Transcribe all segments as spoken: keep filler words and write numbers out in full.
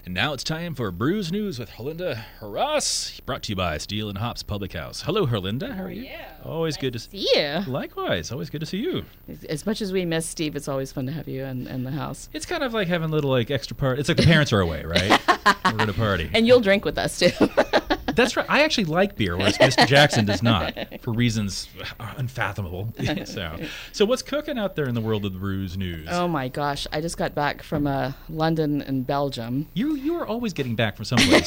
And now it's time for Brews News with Herlinda Ross, brought to you by Steel and Hops Public House. Hello, Herlinda. How are you? Yeah. Always nice good to see you. Likewise. Always good to see you. As much as we miss Steve, it's always fun to have you in, in the house. It's kind of like having a little like extra part. It's like the parents are away, right? We're going to party. And you'll drink with us, too. That's right. I actually like beer, whereas Mister Jackson does not, for reasons unfathomable. so, so what's cooking out there in the world of the Brews News? Oh, my gosh. I just got back from uh, London and Belgium. You you are always getting back from someplace.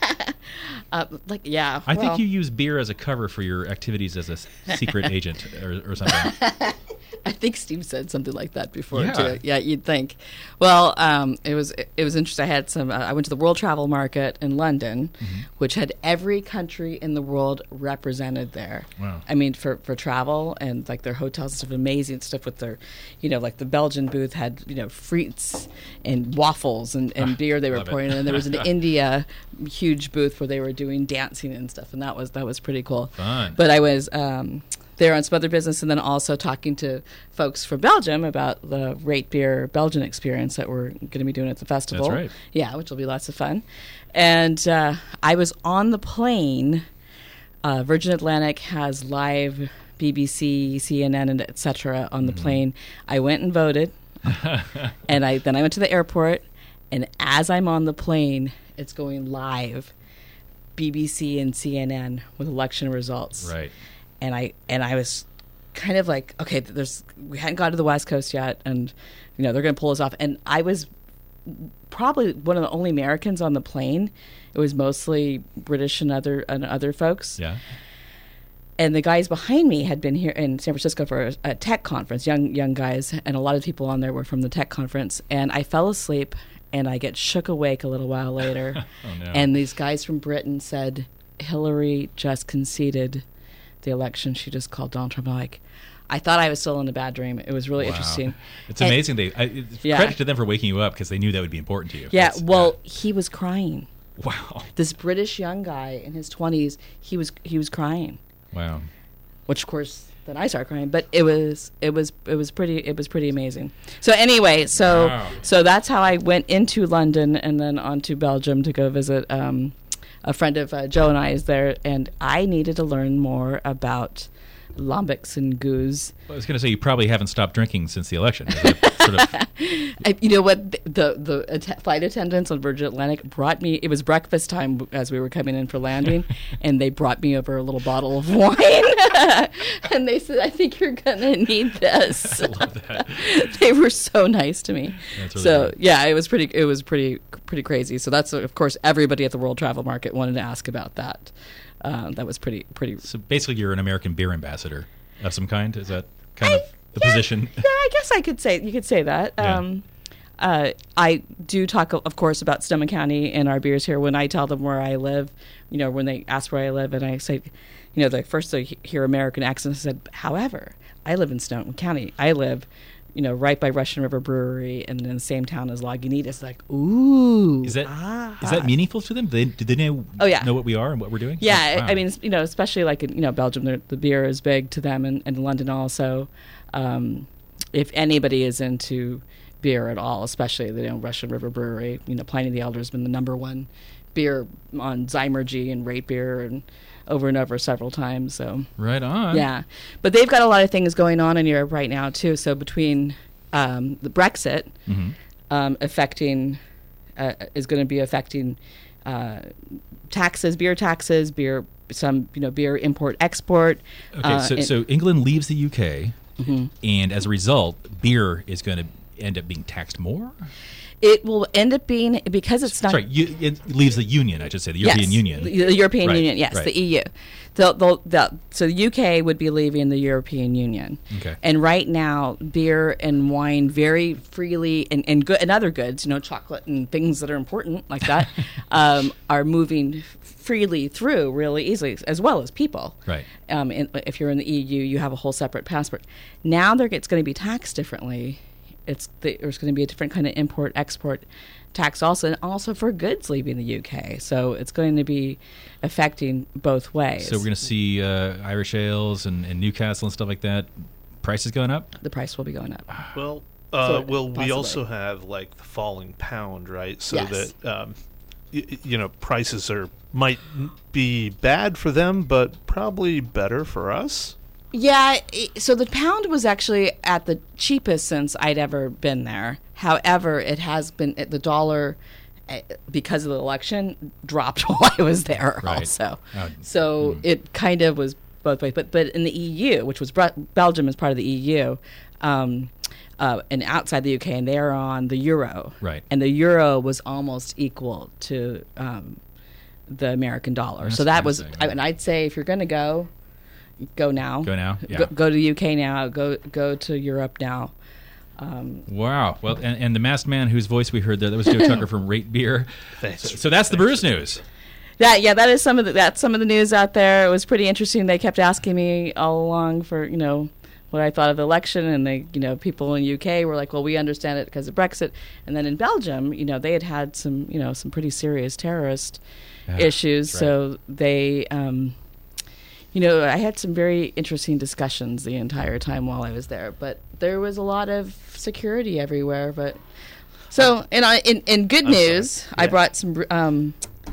uh, like, yeah. I well. think you use beer as a cover for your activities as a secret agent or, or something. I think Steve said something like that before, yeah. too. Yeah, you'd think. Well, um, it was it was interesting. I had some. Uh, I went to the World Travel Market in London, mm-hmm. which had every country in the world represented there. Wow. I mean, for, for travel and like their hotels and stuff, amazing stuff with their, you know, like the Belgian booth had, you know, frites and waffles and, and ah, beer they were pouring in. And there was an it. India huge booth where they were doing dancing and stuff, and that was that was pretty cool. Fun. But I was. Um, there on some other business, and then also talking to folks from Belgium about the Rate Beer Belgian experience that we're going to be doing at the festival. That's right. Yeah, which will be lots of fun. And uh, I was on the plane. Uh, Virgin Atlantic has live B B C, C N N, and et cetera on the mm-hmm. plane. I went and voted, and I then I went to the airport, and as I'm on the plane, it's going live, B B C and C N N with election results. Right. And I and I was kind of like, okay, there's we hadn't got to the West Coast yet, and you know they're going to pull us off. And I was probably one of the only Americans on the plane. It was mostly British and other and other folks. Yeah. And the guys behind me had been here in San Francisco for a, a tech conference, young young guys, and a lot of people on there were from the tech conference. And I fell asleep, and I get shook awake a little while later. Oh, no. And these guys from Britain said, Hillary just conceded the election. She just called Donald Trump. I'm like, I thought I was still in a bad dream. It was really wow. interesting. It's and, amazing. They I, it's yeah. credit to them for waking you up because they knew that would be important to you. Yeah. That's, well, yeah. he was crying. Wow. This British young guy in his twenties, he was he was crying. Wow. Which of course then I started crying, but it was it was it was pretty it was pretty amazing. So anyway, so wow. so that's how I went into London and then on to Belgium to go visit. Um, a friend of uh, Joe and I is there, and I needed to learn more about lambics and goose. Well, I was going to say you probably haven't stopped drinking since the election. Is that sort of... I, you know what? The the, the att- flight attendants on Virgin Atlantic brought me. It was breakfast time as we were coming in for landing, and they brought me over a little bottle of wine, and they said, "I think you're going to need this." I love that. They were so nice to me. That's really so good. yeah, it was pretty. It was pretty pretty crazy. So that's of course everybody at the World Travel Market wanted to ask about that. Um, that was pretty pretty. So basically, you're an American beer ambassador of some kind. Is that kind I, of the yeah, position? Yeah, I guess I could say you could say that. Yeah. Um, uh, I do talk, of course, about Sonoma County and our beers here. When I tell them where I live, you know, when they ask where I live, and I say, you know, the first they hear American accents, I said, however, I live in Sonoma County. I live, you know, right by Russian River Brewery and in the same town as Lagunitas. Like, ooh. Is that ah. is that meaningful to them? Do they, do they know, oh, yeah. know what we are and what we're doing? Yeah, Oh, wow. I mean, you know, especially like in, you know, Belgium, the beer is big to them, and, and London also. Um, if anybody is into beer at all, especially the you know, Russian River Brewery, you know, Pliny the Elder has been the number one beer on Zymergy and Rate Beer and over and over several times. So right on. yeah, but they've got a lot of things going on in Europe right now too. So between um, the Brexit Mm-hmm. um, affecting uh, is going to be affecting uh, taxes, beer taxes, beer some you know beer import export. Okay, uh, so and- so England leaves the U K, Mhm. and as a result, beer is going to end up being taxed more. It will end up being, because it's not... Sorry, you, it leaves the Union, I should say, the European yes, Union. The, the European Right, Union, yes, right. the E U. They'll, they'll, they'll, so the U K would be leaving the European Union. Okay. And right now, beer and wine very freely, and, and, good, and other goods, you know, chocolate and things that are important like that, um, are moving freely through really easily, as well as people. Right. Um, in, if you're in the E U, you have a whole separate passport. Now they're, it's going to be taxed differently. It's the, there's going to be a different kind of import-export tax also, and also for goods leaving the U K. So it's going to be affecting both ways. So we're going to see uh, Irish ales and, and Newcastle and stuff like that. Prices going up? The price will be going up. Well, Uh, sort of, well, we possibly. also have like the falling pound, right? So Yes. that um, y- you know prices are might be bad for them, but probably better for us. Yeah, it, so the pound was actually at the cheapest since I'd ever been there. However, it has been the dollar, uh, because of the election, dropped while I was there Right. also. Uh, So mm. it kind of was both ways. But but in the E U, which was Br- Belgium is part of the E U, um, uh, and outside the U K, and they're on the euro. Right. And the euro was almost equal to um, the American dollar. That's so that was, fascinating. I, and I'd say if you're going to go, go now. Go now, yeah. Go, go to the U K now. Go go to Europe now. Um, Wow. Well, and, and the masked man whose voice we heard there, that was Joe Tucker from Rate Beer. Thanks. So, so that's the Brews News. that yeah, that is some of the that's some of the news out there. It was pretty interesting. They kept asking me all along for you know what I thought of the election, and they you know people in the U K were like, well, we understand it because of Brexit, and then in Belgium, you know, they had had some you know some pretty serious terrorist Yeah, issues, that's right. so they. Um, You know, I had some very interesting discussions the entire time while I was there, but there was a lot of security everywhere. But so, and I, in in good I'm sorry. news, I Yeah. brought some um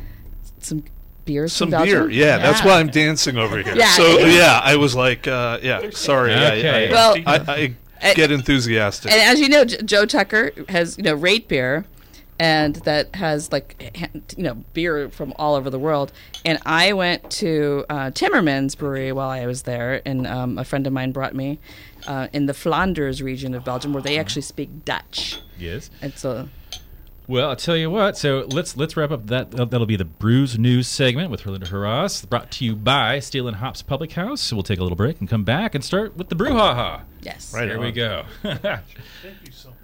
some beers Some from Belgium. beer, yeah, That's why I'm dancing over here. Yeah. So yeah, I was like, uh, yeah, sorry, Okay. I, I, Well- I, I get enthusiastic. And as you know, J- Joe Tucker has you know Rate Beer, and that has like ha- you know beer from all over the world. And I went to uh, Timmermans Brewery while I was there, and um, a friend of mine brought me uh, in the Flanders region of Belgium, where they actually speak Dutch. Yes. And so, Well, I'll tell you what. So let's let's wrap up that. That'll be the Brews News segment with Herlinda Harras, brought to you by Steel and Hops Public House. So we'll take a little break and come back and start with the brouhaha. yes. Right. There on. we go. Thank you so much.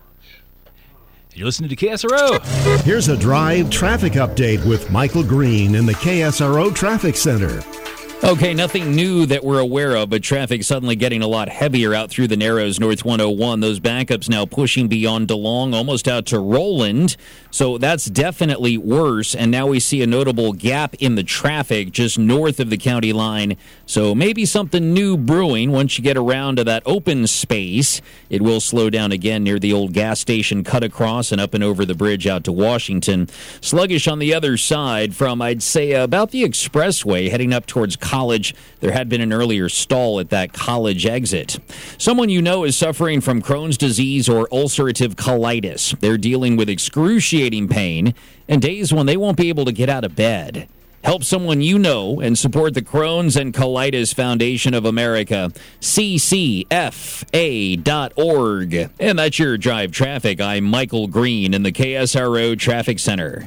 You're listening to K S R O. Here's a Drive traffic update with Michael Green in the K S R O Traffic Center. Okay, nothing new that we're aware of, but traffic suddenly getting a lot heavier out through the Narrows, North one oh one. Those backups now pushing beyond DeLong, almost out to Roland. So that's definitely worse. And now we see a notable gap in the traffic just north of the county line. So maybe something new brewing. Once you get around to that open space, it will slow down again near the old gas station cut across and up and over the bridge out to Washington. Sluggish on the other side from, I'd say, about the expressway heading up towards College. There had been an earlier stall at that College exit. Someone you know is suffering from Crohn's disease or ulcerative colitis. They're dealing with excruciating pain and days when they won't be able to get out of bed. Help someone you know and support the Crohn's and Colitis Foundation of America, C C F A dot org. And that's your Drive Traffic. I'm Michael Green in the K S R O Traffic Center.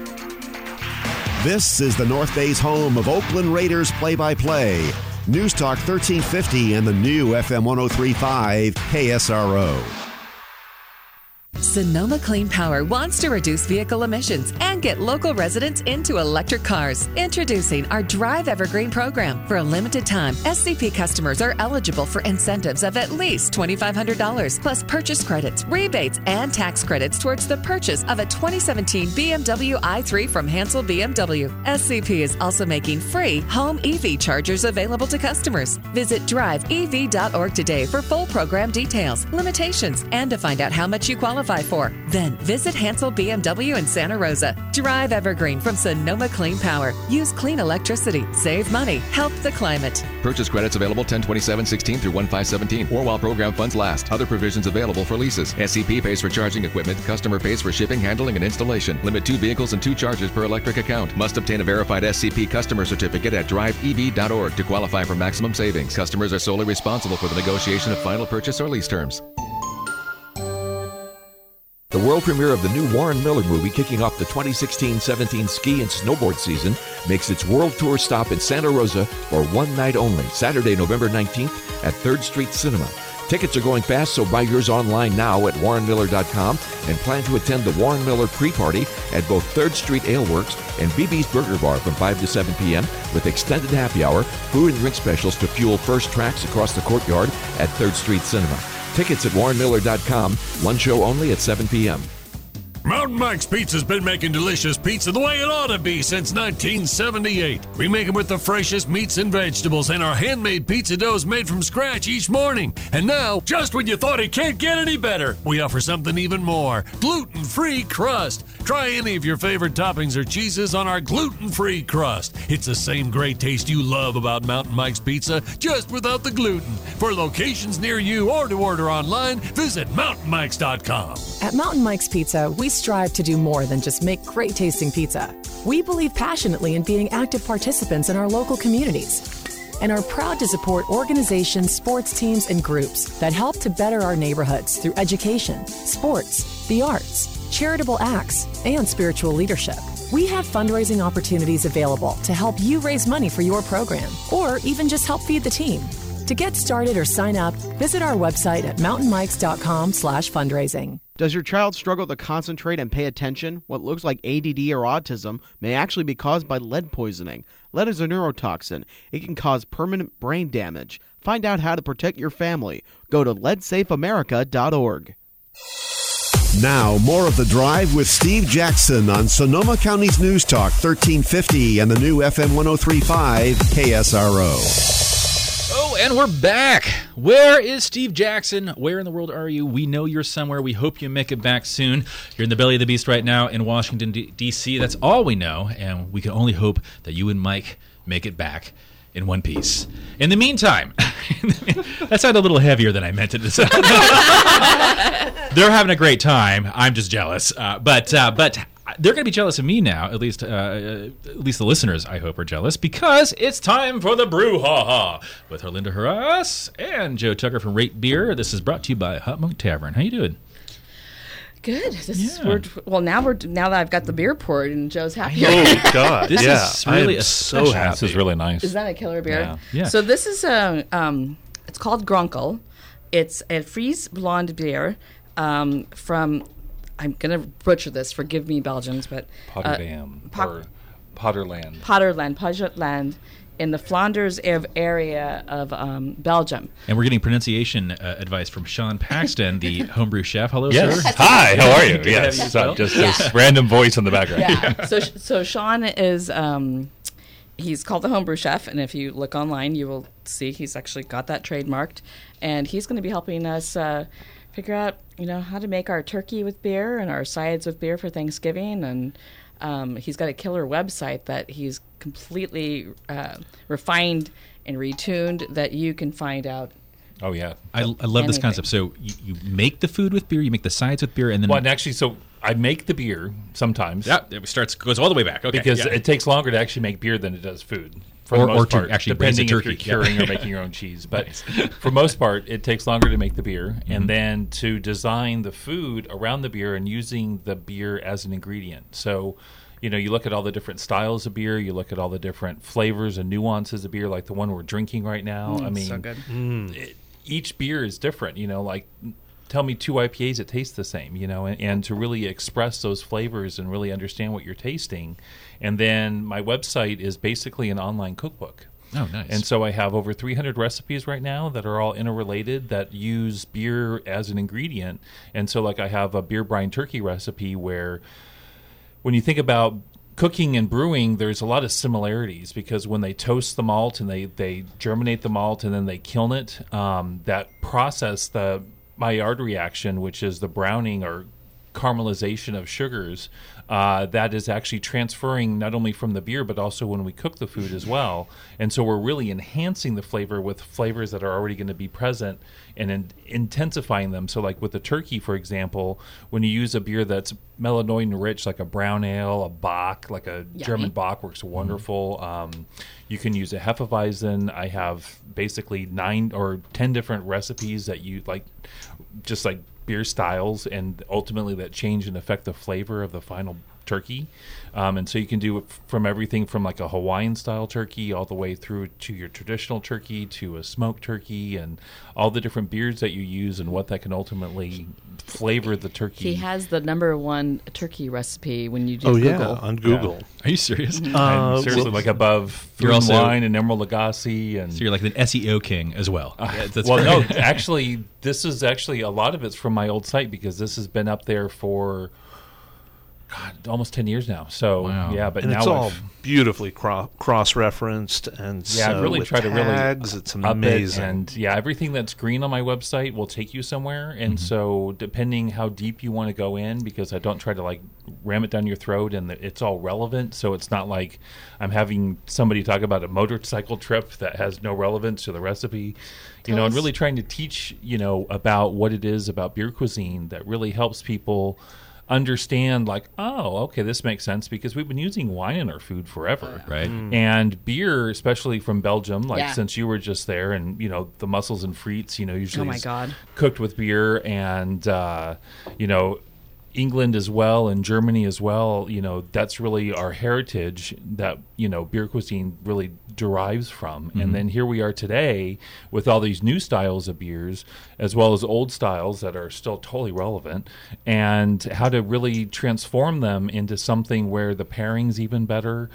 This is the North Bay's home of Oakland Raiders play-by-play. News Talk thirteen fifty and the new F M one oh three point five K S R O. Sonoma Clean Power wants to reduce vehicle emissions and get local residents into electric cars. Introducing our Drive Evergreen program. For a limited time, S C P customers are eligible for incentives of at least twenty-five hundred dollars, plus purchase credits, rebates, and tax credits towards the purchase of a twenty seventeen B M W i three from Hansel B M W. S C P is also making free home E V chargers available to customers. Visit drive E V dot org today for full program details, limitations, and to find out how much you qualify for. Then visit Hansel B M W in Santa Rosa. Drive Evergreen from Sonoma Clean Power. Use clean electricity, save money, help the climate. Purchase credits available ten twenty-seven sixteen through one five seventeen or while program funds last. Other provisions available for leases. S C P pays for charging equipment. Customer pays for shipping, handling, and installation. Limit two vehicles and two charges per electric account. Must obtain a verified S C P customer certificate at drive E V dot org to qualify for maximum savings. Customers are solely responsible for the negotiation of final purchase or lease terms. The world premiere of the new Warren Miller movie, kicking off the twenty sixteen seventeen ski and snowboard season, makes its world tour stop in Santa Rosa for one night only, Saturday, November nineteenth at third Street Cinema. Tickets are going fast, so buy yours online now at warren miller dot com and plan to attend the Warren Miller pre-party at both third Street Ale Works and B B's Burger Bar from five to seven p.m. with extended happy hour, food and drink specials to fuel first tracks across the courtyard at third Street Cinema. Tickets at warren miller dot com. One show only at seven p.m. Mount Mountain Mike's Pizza's been making delicious pizza the way it ought to be since nineteen seventy-eight. We make them with the freshest meats and vegetables, and our handmade pizza dough is made from scratch each morning. And now, just when you thought it can't get any better, we offer something even more. Gluten-free crust. Try any of your favorite toppings or cheeses on our gluten-free crust. It's the same great taste you love about Mountain Mike's Pizza, just without the gluten. For locations near you or to order online, visit mountain mikes dot com. At Mountain Mike's Pizza, we strive to do more than just make great-tasting pizza. We believe passionately in being active participants in our local communities and are proud to support organizations, sports teams, and groups that help to better our neighborhoods through education, sports, the arts, charitable acts, and spiritual leadership. We have fundraising opportunities available to help you raise money for your program or even just help feed the team. To get started or sign up, visit our website at mountain mikes dot com slash fundraising. Does your child struggle to concentrate and pay attention? What looks like A D D or autism may actually be caused by lead poisoning. Lead is a neurotoxin. It can cause permanent brain damage. Find out how to protect your family. Go to lead safe america dot org. Now, more of The Drive with Steve Jackson on Sonoma County's News Talk thirteen fifty and the new F M one oh three point five K S R O. Oh, and we're back. Where is Steve Jackson? Where in the world are you? We know you're somewhere. We hope you make it back soon. You're in the belly of the beast right now in Washington, D C That's all we know, and we can only hope that you and Mike make it back in one piece. In the meantime, that sounded a little heavier than I meant it to sound. They're having a great time. I'm just jealous. Uh, but uh, but they're going to be jealous of me now. At least uh, at least the listeners, I hope, are jealous, because it's time for the Brouhaha with Herlinda Harras and Joe Tucker from Rate Beer. This is brought to you by Hot Monk Tavern. How you doing? Good. This is, Yeah. we're, well, now we're now that I've got the beer poured and Joe's happy. Oh God! This yeah, is really I am a so special- happy. This is really nice. Is that a killer beer? Yeah. Yeah. So this is a um, it's called Gronkel. It's a Fries blonde beer um, from. I'm gonna butcher this. Forgive me, Belgians, but uh, Potterdam Po- or Potterland. Potterland, Potterland, in the Flanders av- area of um, Belgium. And we're getting pronunciation uh, advice from Sean Paxton, the homebrew chef. Hello, Yes. sir. Hi. How are you? Good to have Yes. you as So well. just Yeah. this random voice in the background. Yeah. so so Sean is um, he's called the homebrew chef, and if you look online, you will see he's actually got that trademarked, and he's going to be helping us uh, figure out you know how to make our turkey with beer and our sides with beer for Thanksgiving, and um, he's got a killer website that he's completely uh, refined and retuned that you can find out. Oh yeah. I, I love this Anything. concept. So you, you make the food with beer, you make the sides with beer, and then Well, and actually, so I make the beer sometimes. yeah, it starts goes all the way back. Okay, Because yeah. it takes longer to actually make beer than it does food. For Or- the or most to part, actually raise a depending if turkey. you're Yeah. curing or making your own cheese. But for most part, it takes longer to make the beer, and then to design the food around the beer and using the beer as an ingredient. So, you know, you look at all the different styles of beer, you look at all the different flavors and nuances of beer, like the one we're drinking right now. I mean, so good. it, each beer is different. You know, like tell me two I P As that taste the same, you know, and, and to really express those flavors and really understand what you're tasting. And then my website is basically an online cookbook. Oh, nice. And so I have over three hundred recipes right now that are all interrelated that use beer as an ingredient. And so, like, I have a beer brine turkey recipe where when you think about cooking and brewing, there's a lot of similarities, because when they toast the malt and they, they germinate the malt and then they kiln it, um, that process, the Maillard reaction, which is the browning or caramelization of sugars, uh, that is actually transferring not only from the beer but also when we cook the food as well. And so we're really enhancing the flavor with flavors that are already going to be present and in- intensifying them. So like with the turkey, for example, when you use a beer that's melanoid rich, like a brown ale, a Bock, like a Yummy. German Bock works wonderful. Um, you can use a Hefeweizen. I have basically nine or ten different recipes that you like, just like beer styles, and ultimately that change and affect the flavor of the final turkey. Um, and so you can do it from everything from like a Hawaiian style turkey all the way through to your traditional turkey to a smoked turkey, and all the different beers that you use and what that can ultimately flavor the turkey. He has the number one turkey recipe when you do Oh Google. yeah, on Google. Are you serious? I'm Uh, seriously well- like above Food You're and also- Wine and Emerald Lagasse, and So you're like an S E O king as well. Yeah, that's well, no, great. actually, this is actually a lot of it's from my old site, because this has been up there for God, almost ten years now. So Wow. yeah, but and now it's all I've- beautifully cro- cross-referenced and yeah, so I really with try to really tags. It's up amazing. it, and yeah, everything that's green on my website will take you somewhere. And so, depending how deep you want to go in, because I don't try to like ram it down your throat, and it's all relevant. So it's not like I'm having somebody talk about a motorcycle trip that has no relevance to the recipe. You Tell know, and us- really trying to teach you know about what it is about beer cuisine that really helps people understand, like, oh, okay, this makes sense, because we've been using wine in our food forever, Right. and beer, especially from Belgium, like Yeah. since you were just there, and you know the mussels and frites, you know, usually Oh my is God. cooked with beer, and uh, you know England as well, and Germany as well. You know, that's really our heritage that you know beer cuisine really derives from. And then here we are today with all these new styles of beers, as well as old styles that are still totally relevant, and how to really transform them into something where the pairing's even better,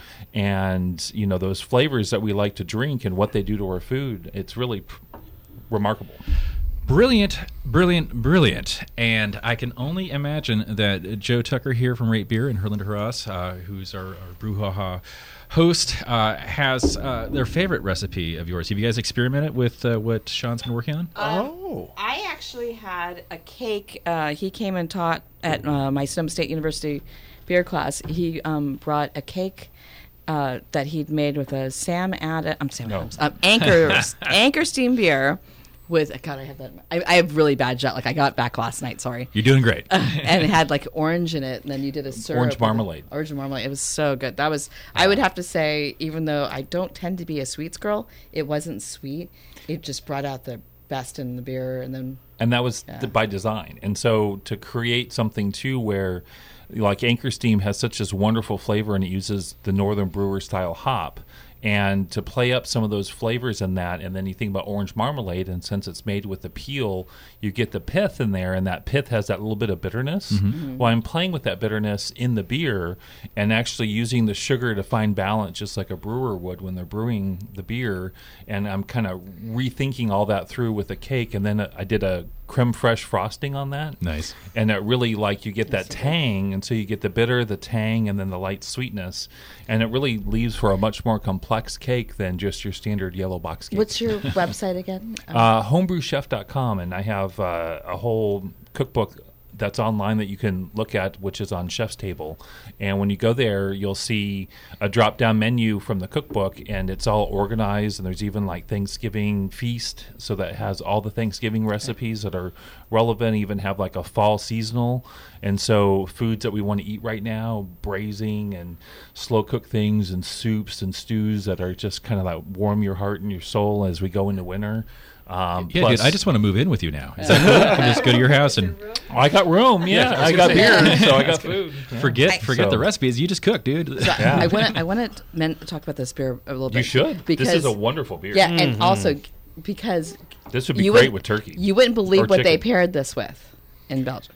and you know those flavors that we like to drink and what they do to our food. It's really p- remarkable. Brilliant, brilliant, brilliant. And I can only imagine that Joe Tucker here from Rate Beer and Herlinda Haras, uh, who's our, our brouhaha host, uh, has uh, their favorite recipe of yours. Have you guys experimented with uh, what Sean's been working on? oh. I actually had a cake. Uh, he came and taught at uh, my Sonoma State University beer class. He um, brought a cake uh, that he'd made with a Sam Adams. I'm Sam No. Adams. Um, Anchor Anchor Steam beer. With God, I have that. I, I have really bad jet. Like I got back last night. Sorry. You're doing great. And it had like orange in it, and then you did a syrup. Orange with it. marmalade. Orange marmalade. It was so good. That was. I would have to say, even though I don't tend to be a sweets girl, it wasn't sweet. It just brought out the best in the beer, and then. And that was Yeah. th- by design. And so to create something too where like Anchor Steam has such this wonderful flavor, and it uses the Northern Brewer style hop, and to play up some of those flavors in that, and then you think about orange marmalade, and since it's made with the peel, you get the pith in there, and that pith has that little bit of bitterness. Mm-hmm. Well, I'm playing with that bitterness in the beer and actually using the sugar to find balance, just like a brewer would when they're brewing the beer, and I'm kind of rethinking all that through with the cake, and then I did a creme fraiche frosting on that. Nice. And it really, like, you get that tang, and so you get the bitter, the tang, and then the light sweetness, and it really leaves for a much more complex cake than just your standard yellow box cake. What's your website again? Uh, homebrew chef dot com, and I have uh, a whole cookbook that's online that you can look at, which is on Chef's Table. And when you go there, you'll see a drop-down menu from the cookbook, and it's all organized, and there's even like Thanksgiving feast, so that has all the Thanksgiving recipes that are relevant, even have like a fall seasonal. And so foods that we want to eat right now, braising and slow-cooked things, and soups and stews that are just kind of like warm your heart and your soul as we go into winter. Um, Yeah, plus, dude, I just want to move in with you now. Is that cool? I can just go to your house and Oh, I got room. Yeah, Yeah, I I, was got gonna beer, say. so I got food. Yeah. forget forget So- the recipes. You just cook, dude. So I want to. I want to men- talk about this beer a little bit. You should. Because This is a wonderful beer. Yeah, and also because This would be you great wouldn't- with turkey. You wouldn't believe Or what they chicken. paired this with in Belgium.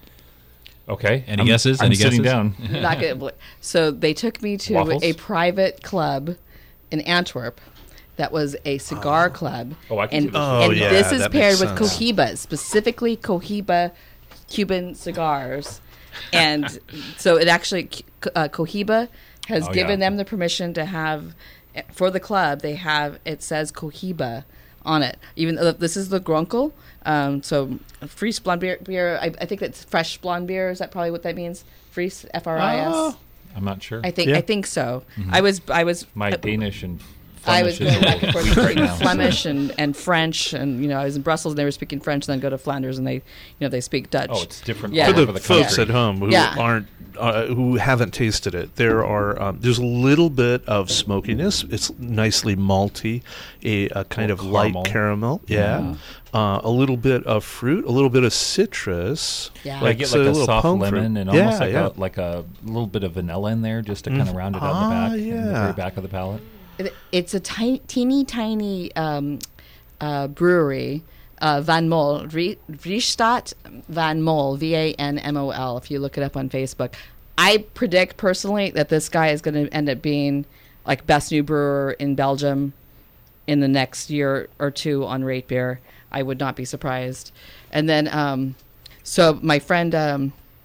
Okay. Any I'm, guesses? I'm Any sitting guesses? down. Not gonna believe. So they took me to Waffles? a private club in Antwerp. That was a cigar club. Oh, I can and, see this. Oh, and yeah, this is that paired makes with sense. Cohiba, specifically Cohiba Cuban cigars. And so it actually, uh, Cohiba has Oh, given yeah. them the permission to have, for the club, they have, it says Cohiba on it. Even though this is the Gronkel. Um, so Fries Blonde beer, beer I, I think that's fresh blonde beer. Is that probably what that means? Fries, F R I S. Oh. I'm not sure. I think Yeah. I think so. I was I was My uh, Danish and I was Flemish is going a back and little forth weak right between now. Flemish and, and French, and you know I was in Brussels and they were speaking French. And then go to Flanders and they you know they speak Dutch. Oh, it's different Yeah. all For over the the folks country. at home who Yeah. aren't uh, who haven't tasted it, there are um, there's a little bit of smokiness. It's nicely malty, a, a kind of Little light caramel. caramel. Yeah, uh, a little bit of fruit, a little bit of citrus. Yeah. I get so like a little soft pomme lemon fruit. and Yeah, almost like yeah. a like a little bit of vanilla in there, just to kind of round it out Ah, in the back, in the yeah. very back of the palate. It- It's a tiny, teeny tiny um, uh, brewery, uh, Van Mol, Vri- Vriestadt Van Mol, V A N M O L. If you look it up on Facebook, I predict personally that this guy is going to end up being like best new brewer in Belgium in the next year or two on Rate Beer. I would not be surprised. And then, um, so my friend um,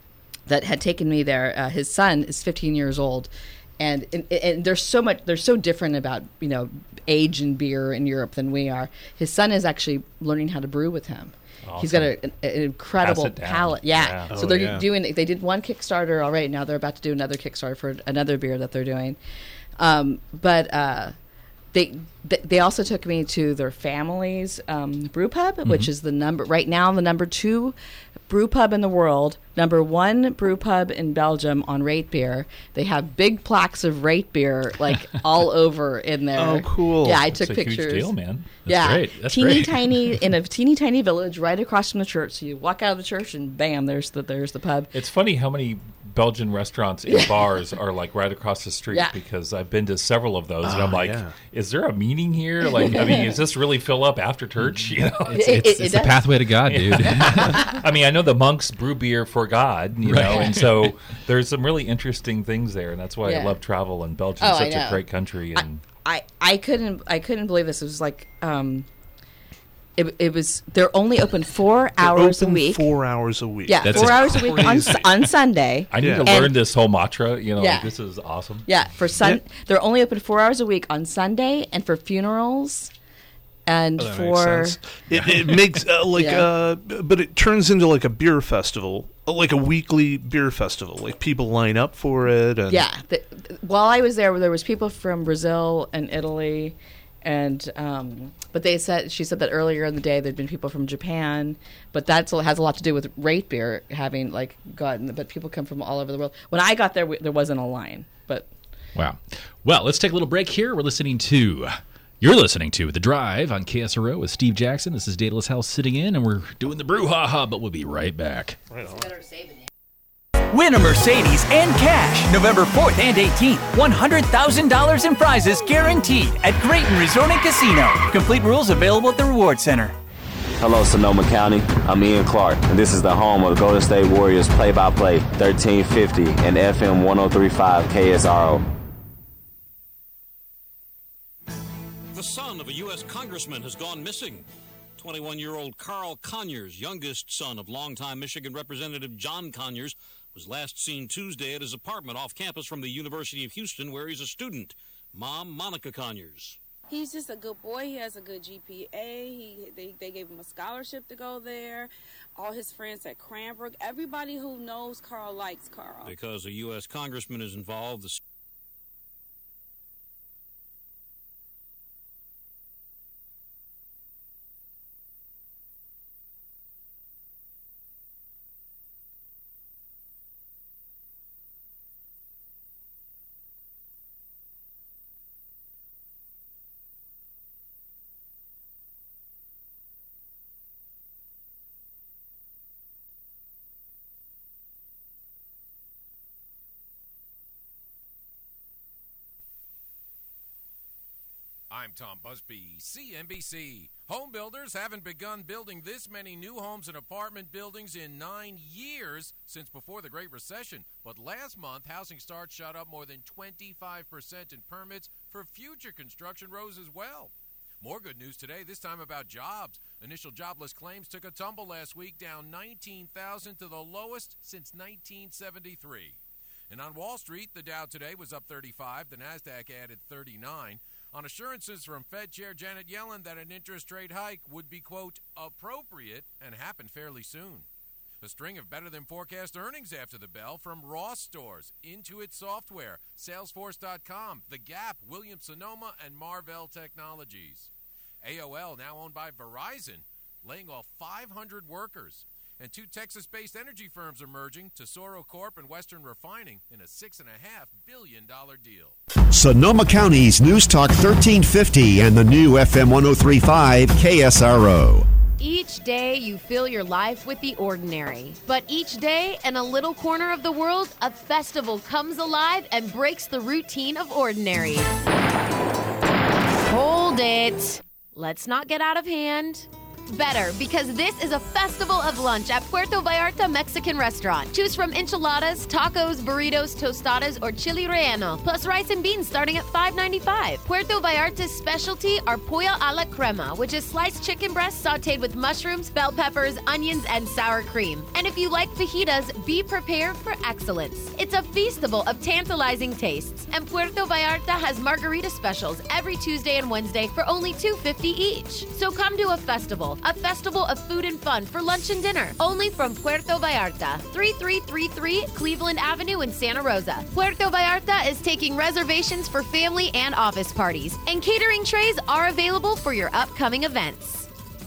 that had taken me there. Uh, his son is fifteen years old. And, and and there's so much, they're so different about, you know, age and beer in Europe than we are. His son is actually learning how to brew with him. Awesome. He's got a, an, an incredible palate. Yeah. yeah. So oh, they're yeah. doing, they did one Kickstarter already. Now they're about to do another Kickstarter for another beer that they're doing. Um, but uh, they they also took me to their family's um, brew pub, mm-hmm. which is the number, right now, the number two brew pub in the world, number one brew pub in Belgium on rate beer. They have big plaques of rate beer like all over in there. Oh, cool! Yeah, I That's took a pictures. Huge deal, man. That's yeah, great. That's teeny great. tiny in a teeny tiny village right across from the church. So you walk out of the church and bam, there's the there's the pub. It's funny how many Belgian restaurants and bars are like right across the street Yeah. because I've been to several of those, and Oh, I'm like, yeah. is there a meeting here? Like, I mean, does this really fill up after church? You know, It's, It- it's, it it's the does. pathway to God, dude. I mean, I know the monks brew beer for God, you know, Right. and so there's some really interesting things there, and that's why I Yeah. love travel. And Belgium's Oh, I such a know. great country, and I, I couldn't I couldn't believe this. It was like um, it, it was they're only open four They're hours open a week. Four hours a week. Yeah, That's four a hours a week on crazy. on Sunday. I need Yeah. to And- learn this whole mantra. You know, Yeah. like, this is awesome. Yeah, for sun Yeah. they're only open four hours a week on Sunday and for funerals and Oh, that for makes sense. It, it makes uh, like Yeah. uh, but it turns into like a beer festival, like a weekly beer festival. Like people line up for it. And yeah. The, the- while I was there, there was people from Brazil and Italy, and um, but they said she said that earlier in the day there'd been people from Japan, but that has a lot to do with rate beer having like gotten. But people come from all over the world. When I got there, we, there wasn't a line, but Wow. Well, let's take a little break here. We're listening to, you're listening to The Drive on K S R O with Steve Jackson. This is Daedalus House sitting in, and we're doing the brouhaha, but we'll be right back. Right on. Win a Mercedes and cash November fourth and eighteenth. one hundred thousand dollars in prizes guaranteed at Grayton Resort and Casino. Complete rules available at the Reward Center. Hello, Sonoma County. I'm Ian Clark, and this is the home of Golden State Warriors play-by-play, thirteen fifty and F M one oh three point five K S R O. The son of a U S congressman has gone missing. twenty-one-year-old Carl Conyers, youngest son of longtime Michigan Representative John Conyers, was last seen Tuesday at his apartment off campus from the University of Houston, where he's a student. Mom, Monica Conyers. He's just a good boy. He has a good G P A. He they, they gave him a scholarship to go there. All his friends at Cranbrook. Everybody who knows Carl likes Carl. Because a U S congressman is involved, the I'm Tom Busby, C N B C. Home builders haven't begun building this many new homes and apartment buildings in nine years since before the Great Recession. But last month, housing starts shot up more than twenty-five percent, and permits for future construction rose as well. More good news today, this time about jobs. Initial jobless claims took a tumble last week, down nineteen thousand to the lowest since nineteen seventy-three. And on Wall Street, the Dow today was up thirty-five, the NASDAQ added thirty-nine. On assurances from Fed Chair Janet Yellen that an interest rate hike would be, quote, appropriate and happen fairly soon. A string of better-than-forecast earnings after the bell from Ross Stores, Intuit Software, Salesforce dot com, The Gap, Williams-Sonoma, and Marvell Technologies. A O L, now owned by Verizon, laying off five hundred workers. And two Texas-based energy firms are merging, Tesoro Corp and Western Refining, in a six point five billion dollars deal. Sonoma County's News Talk thirteen fifty and the new F M one oh three point five K S R O. Each day you fill your life with the ordinary. But each day, in a little corner of the world, a festival comes alive and breaks the routine of ordinary. Hold it. Let's not get out of hand. gets better because this is a festival of lunch at Puerto Vallarta Mexican Restaurant. Choose from enchiladas, tacos, burritos, tostadas, or chili relleno, plus rice and beans starting at five ninety-five. Puerto Vallarta's specialty are pollo a la crema, which is sliced chicken breast sautéed with mushrooms, bell peppers, onions, and sour cream. And if you like fajitas, be prepared for excellence. It's a feastable of tantalizing tastes, and Puerto Vallarta has margarita specials every Tuesday and Wednesday for only two fifty each. So come to a festival, a festival of food and fun for lunch and dinner, only from Puerto Vallarta, thirty-three thirty-three Cleveland Avenue in Santa Rosa. Puerto Vallarta is taking reservations for family and office parties, and catering trays are available for your upcoming events.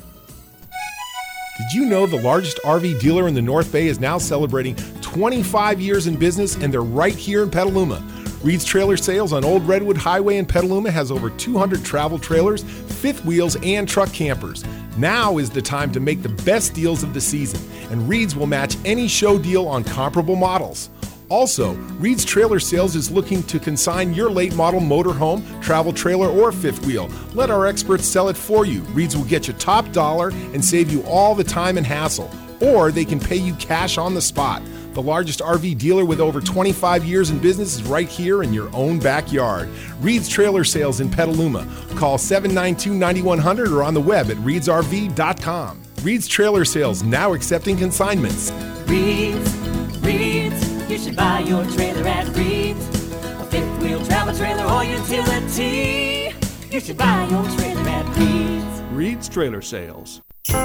Did you know the largest R V dealer in the North Bay is now celebrating twenty-five years in business, and they're right here in Petaluma? Reed's Trailer Sales on Old Redwood Highway in Petaluma has over two hundred travel trailers, fifth wheels, and truck campers. Now is the time to make the best deals of the season, and Reed's will match any show deal on comparable models. Also, Reed's Trailer Sales is looking to consign your late model motorhome, travel trailer, or fifth wheel. Let our experts sell it for you. Reed's will get you top dollar and save you all the time and hassle, or they can pay you cash on the spot. The largest R V dealer with over twenty-five years in business is right here in your own backyard. Reed's Trailer Sales in Petaluma. Call seven nine two, nine one zero zero or on the web at reeds r v dot com. Reed's Trailer Sales now accepting consignments. Reed's, Reed's, you should buy your trailer at Reed's. A fifth wheel travel trailer or utility. You should buy your trailer at Reed's. Reed's Trailer Sales.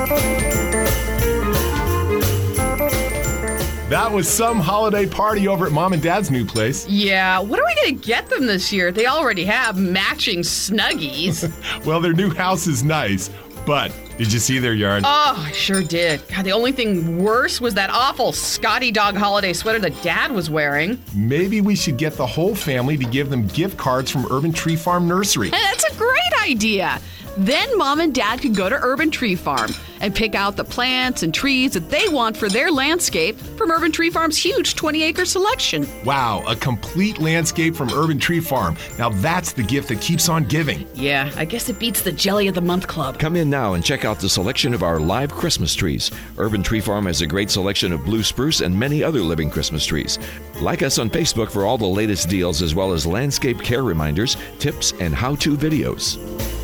That was some holiday party over at Mom and Dad's new place. Yeah, what are we going to get them this year? They already have matching Snuggies. Well, their new house is nice, but did you see their yard? Oh, I sure did. God, the only thing worse was that awful Scotty Dog holiday sweater that Dad was wearing. Maybe we should get the whole family to give them gift cards from Urban Tree Farm Nursery. That's a great idea. Then Mom and Dad could go to Urban Tree Farm and pick out the plants and trees that they want for their landscape from Urban Tree Farm's huge twenty-acre selection. Wow, a complete landscape from Urban Tree Farm. Now that's the gift that keeps on giving. Yeah, I guess it beats the Jelly of the Month Club. Come in now and check out the selection of our live Christmas trees. Urban Tree Farm has a great selection of blue spruce and many other living Christmas trees. Like us on Facebook for all the latest deals as well as landscape care reminders, tips, and how-to videos.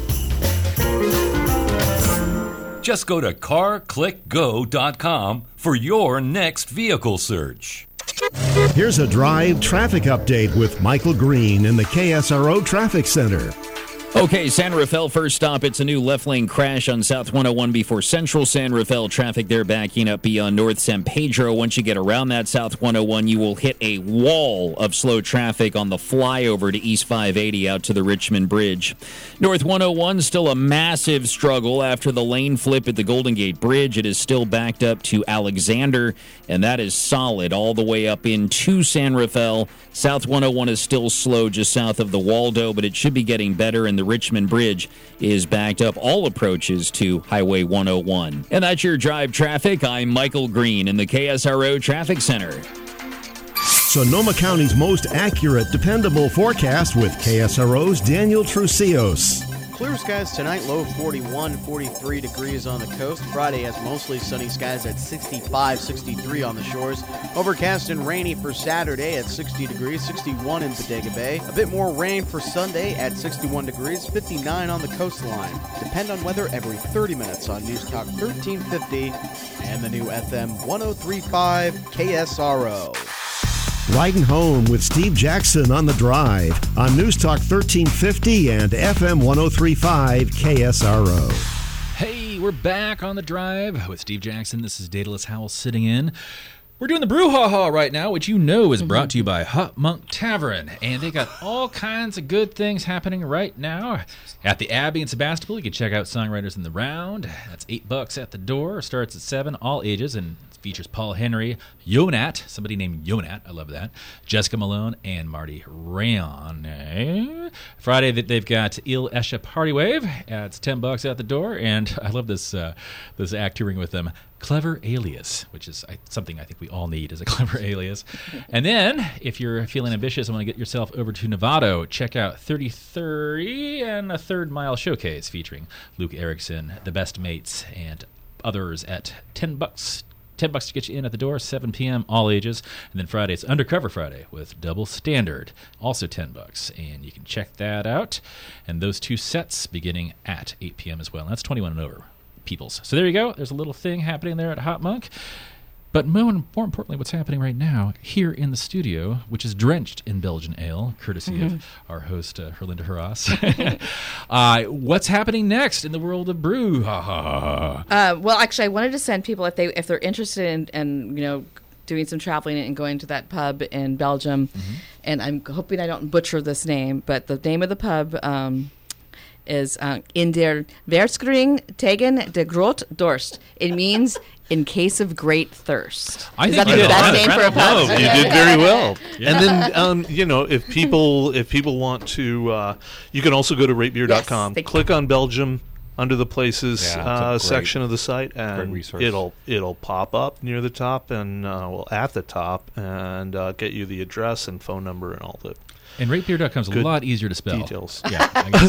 Just go to car click go dot com for your next vehicle search. Here's a drive traffic update with Michael Green in the K S R O Traffic Center. Okay, San Rafael first stop. It's a new left lane crash on South one oh one before Central San Rafael. Traffic there backing up beyond North San Pedro. Once you get around that South one oh one, you will hit a wall of slow traffic on the flyover to East five eighty out to the Richmond Bridge. North one oh one, still a massive struggle after the lane flip at the Golden Gate Bridge. It is still backed up to Alexander, and that is solid all the way up into San Rafael. South one oh one is still slow just south of the Waldo, but it should be getting better, and the Richmond Bridge is backed up all approaches to Highway one oh one. And that's your drive traffic. I'm Michael Green in the K S R O Traffic Center. Sonoma County's most accurate, dependable forecast with K S R O's Daniel Trucios. Clear skies tonight, low of forty-one, forty-three degrees on the coast. Friday has mostly sunny skies at sixty-five, sixty-three on the shores. Overcast and rainy for Saturday at sixty degrees, sixty-one in Bodega Bay. A bit more rain for Sunday at sixty-one degrees, fifty-nine on the coastline. Depend on weather every thirty minutes on News Talk thirteen fifty and the new F M one oh three point five K S R O. Riding home with Steve Jackson on the drive on News Talk thirteen fifty and F M one oh three point five K S R O. Hey, we're back on the drive with Steve Jackson. This is Daedalus Howell sitting in. We're doing the brouhaha right now, which you know is brought to you by Hot Monk Tavern. And they got all kinds of good things happening right now. At the Abbey in Sebastopol, you can check out Songwriters in the Round. That's eight bucks at the door. Starts at seven, all ages, and features Paul Henry, Yonat, somebody named Yonat, I love that, Jessica Malone, and Marty Rayon. Friday, that they've got Il Esche Party Wave. Uh, it's ten bucks out the door, and I love this uh, this act touring with them. Clever Alias, which is I, something I think we all need, is a clever alias. And then, if you're feeling ambitious and want to get yourself over to Novato, check out thirty thirty and a Third Mile Showcase featuring Luke Erickson, The Best Mates, and others at ten bucks. ten bucks to get you in at the door, seven p.m., all ages. And then Friday, it's Undercover Friday with Double Standard, also ten bucks. And you can check that out. And those two sets beginning at eight p.m. as well. And that's twenty-one and over. Peoples. So there you go. There's a little thing happening there at Hot Monk. But more, more importantly, what's happening right now here in the studio, which is drenched in Belgian ale, courtesy Mm-hmm. of our host, uh, Herlinda Haras. uh, what's happening next in the world of brew? Ha, ha, ha. Uh, well, actually, I wanted to send people if they if they're interested in, in you know doing some traveling and going to that pub in Belgium, Mm-hmm. and I'm hoping I don't butcher this name, but the name of the pub. Um, is uh, in der Verskring tegen de Groot Dorst. It means in case of great thirst. I is think that you the did best on name for a it. pub? No, you did very well. Yeah. And then, um, you know, if people if people want to, uh, you can also go to rate beer dot com, Yes, click on Belgium under the places Yeah, it's a uh, great- section of the site, and resource. it'll it'll pop up near the top and uh, well at the top and uh, get you the address and phone number and all the. And rate beer dot com is a Good lot easier to spell. details. Yeah, I gotta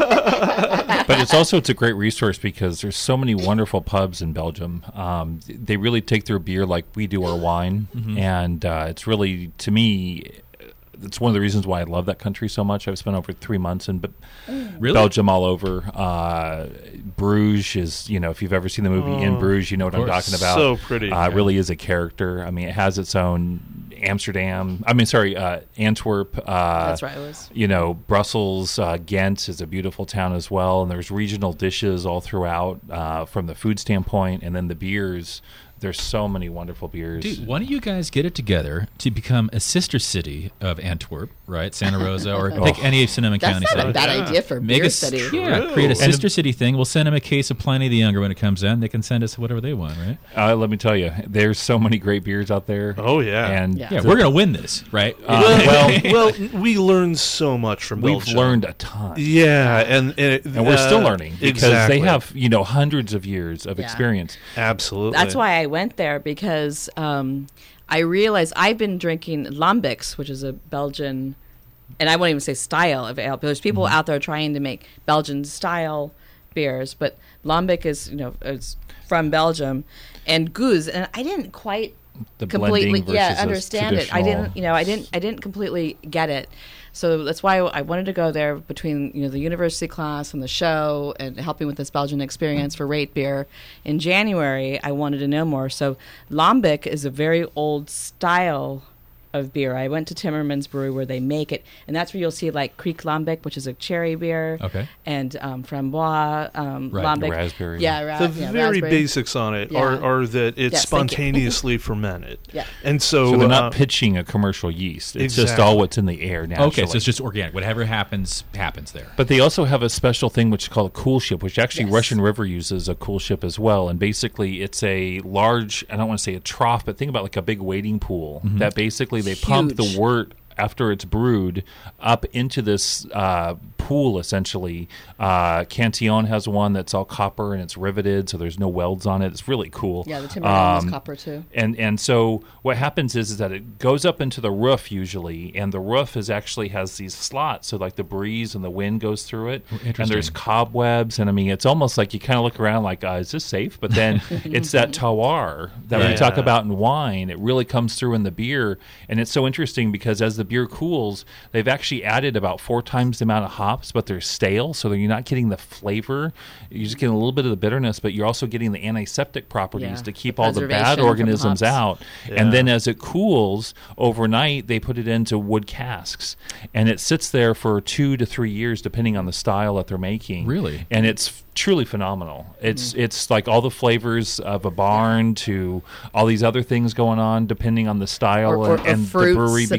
say. But it's also it's a great resource because there's so many wonderful pubs in Belgium. Um, they really take their beer like we do our wine, Mhm. and uh, it's really, to me, it's one of the reasons why I love that country so much. I've spent over three months in Be- Really? Belgium all over. Uh, Bruges is, you know, if you've ever seen the movie In Oh, Bruges, you know what I'm of course. talking about. So pretty, Uh, yeah. Really is a character. I mean, it has its own Amsterdam. I mean, sorry, uh, Antwerp. Uh, That's right, it was. You know, Brussels, uh, Ghent is a beautiful town as well, and there's regional dishes all throughout uh, from the food standpoint, and then the beers. There's so many wonderful beers. Dude, why don't you guys get it together to become a sister city of Antwerp, right? Santa Rosa, or Oh. pick any of Sonoma That's County not a cities. bad Yeah. idea for a Make beer a s- study. Yeah, create a And- sister city thing. We'll send them a case of Pliny the Younger when it comes in. They can send us whatever they want, right? Uh, let me tell you, there's so many great beers out there. Oh yeah, and Yeah. Yeah, the- we're gonna win this, right? Uh, well, well, well, we learned so much from we've Belgium. learned a ton. Yeah, and and, And we're still uh, learning because exactly. they have, you know, hundreds of years of Yeah. experience. Absolutely. That's why I went there, because um, I realized I've been drinking Lambics, which is a Belgian, and I won't even say style of ale. But there's people Mm-hmm. out there trying to make Belgian style beers, but Lambic is, you know, is from Belgium, and Goose, and I didn't quite The completely blending yeah versus a understand it. I traditional- didn't, you know, I didn't, I didn't completely get it. So that's why I wanted to go there between, you know, the university class and the show and helping with this Belgian experience for Rate Beer. In January, I wanted to know more. So Lambic is a very old style of beer. I went to Timmerman's Brewery where they make it, and that's where you'll see like Creek Lambic, which is a cherry beer. Okay. And um, Framboise um, Right, Lambic. the raspberry. Yeah, ra- the yeah, very raspberry. basics on it are, Yeah. are that it's Yes, thank you. spontaneously fermented. Yeah. And so, So they're not uh, pitching a commercial yeast. It's just Exactly. all what's in the air naturally. Okay, so it's just organic. Whatever happens, happens there. But they also have a special thing which is called a cool ship, which actually Yes. Russian River uses a cool ship as well. And basically, it's a large, I don't want to say a trough, but think about like a big wading pool Mm-hmm. that basically they pump the Huge. wort after it's brewed up into this uh, pool, essentially. Uh, Cantillon has one that's all copper and it's riveted, so there's no welds on it. It's really cool. Yeah, the Timmerman was Um, copper too. And and so what happens is, is that it goes up into the roof usually, and the roof is actually has these slots, so like the breeze and the wind goes through it, and interesting. there's cobwebs, and I mean it's almost like you kind of look around like, uh, is this safe? But then it's that terroir that we Yeah. talk about in wine. It really comes through in the beer, and it's so interesting because as the beer cools, they've actually added about four times the amount of hops, but they're stale, so you're not getting the flavor. You're just getting a little bit of the bitterness, but you're also getting the antiseptic properties Yeah, to keep the all the preservation bad from organisms hops. out. Yeah. And then as it cools overnight, they put it into wood casks, and it sits there for two to three years, depending on the style that they're making. Really? And it's f- truly phenomenal. It's it's like all the flavors of a barn to all these other things going on, depending on the style Or, or, and, or and fruits the brewery. that because they put on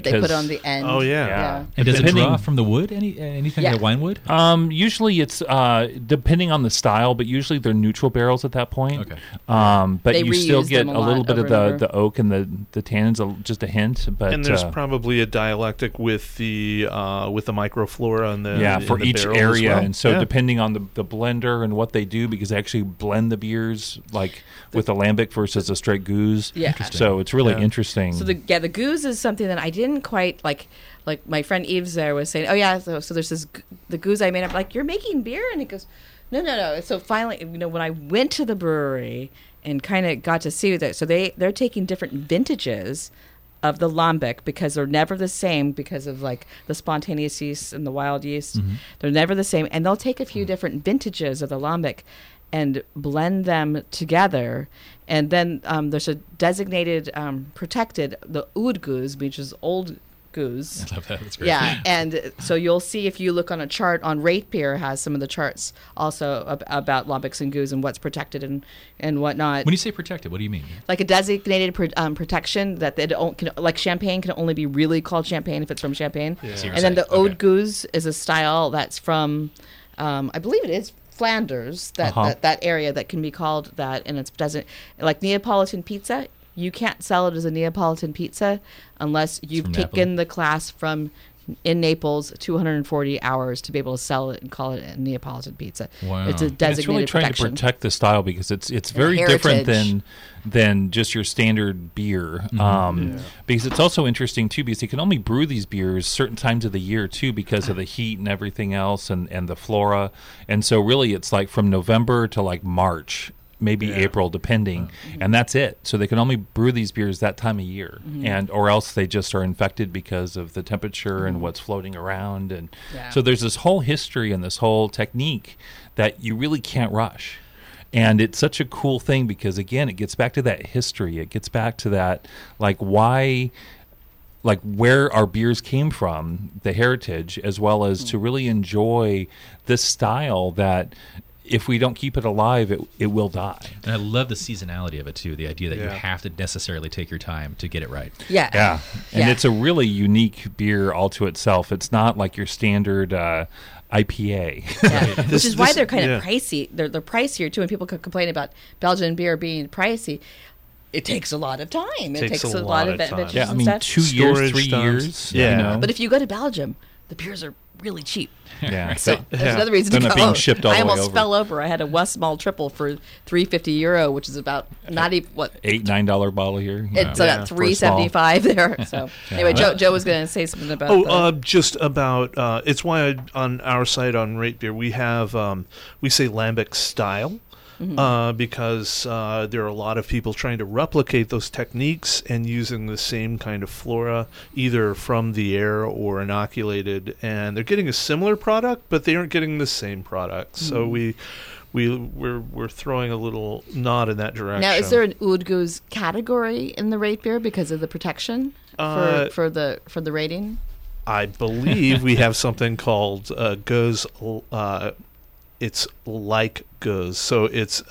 the end. Oh, yeah. yeah. And does it Depending- draw from the wood? Any anything Yeah. like wine wood? Um, usually it's uh, depending on the style, but usually they're neutral barrels at that point. Okay. Um, but They you still reuse get them a a lot little bit over of and the, over. the oak and the the tannins, a- just a hint. But And there's uh, probably a dialectic with the uh, with the microflora and the yeah, in for the each barrel as area, well. and so Yeah. depending on the, the blender and what they do, because they actually blend the beers like with a lambic versus a straight goose. Yeah. Interesting. So it's really Yeah. interesting. So the yeah the goose is something that I didn't quite like. Like my friend Eves there was saying, oh yeah, so, so there's this g- the goose I made up. Like, you're making beer, and he goes, no no no. So finally, you know, when I went to the brewery and kind of got to see that, so they they're taking different vintages of the lambic because they're never the same because of like the spontaneous yeast and the wild yeast. Mhm. They're never the same, and they'll take a few different vintages of the lambic and blend them together. And then um, there's a designated um, protected, the oud goose, which is old goose. I love that. That's great. Yeah, and so you'll see if you look on a chart on Rate Beer has some of the charts also ab- about lambics and goose and what's protected and, and whatnot. When you say protected, what do you mean? Like a designated pro- um, protection that they don't can, like champagne can only be really called champagne if it's from Champagne. Yeah. So you're And then the saying- Oud Goose is a style that's from, um, I believe it is Flanders, that, Uh-huh. that that area that can be called that, and it doesn't like Neapolitan pizza. You can't sell it as a Neapolitan pizza unless you've from taken Napoli? the class from in Naples two hundred forty hours to be able to sell it and call it a Neapolitan pizza. Wow. It's a And And designated it's really trying protection. to protect the style because it's it's The very different heritage. than than just your standard beer. Mm-hmm. Um, Because it's also interesting too because you can only brew these beers certain times of the year too because of the heat and everything else and and the flora. And so really it's like from November to like March. Maybe Yeah. April, depending, and that's it. So they can only brew these beers that time of year, Mm-hmm. and or else they just are infected because of the temperature and what's floating around. And Yeah. so there's this whole history and this whole technique that you really can't rush. And it's such a cool thing because again, it gets back to that history. It gets back to that, like why, like where our beers came from, the heritage, as well as to really enjoy this style that. If we don't keep it alive, it it will die. And I love the seasonality of it too. The idea that you Yeah. have to necessarily take your time to get it right. yeah. Yeah, and Yeah. it's a really unique beer all to itself. It's not like your standard uh, I P A. Yeah. Which This- is why this- they're kind yeah. of pricey. They're they're pricier too. When people could complain about Belgian beer being pricey, it takes a lot of time. It Takes takes, a a, lot lot of of time. vintages yeah, I and mean stuff. two years, Storage three times. years. Yeah. you know? But if you go to Belgium, the beers are really cheap. yeah, So But there's Yeah. another reason They're to not go. being shipped all I the way almost over. fell over. I had a West Mall triple for three fifty euro, which is about not even what. eight nine dollar bottle here. It's Yeah. about For three a small. seventy five there. So anyway, Joe Joe was going to say something about. Oh, the, uh, just about. Uh, it's why I, on our site on Rate Beer we have um, we say lambic style. Mm-hmm. Uh, because uh, there are a lot of people trying to replicate those techniques and using the same kind of flora, either from the air or inoculated, and they're getting a similar product, but they aren't getting the same product. So Mm-hmm. we, we, we're we're throwing a little nod in that direction. now, is there an Oud Goose category in the rate beer because of the protection Uh, for for the for the rating? I believe we have something called uh, goes. Uh, it's like goes, so it's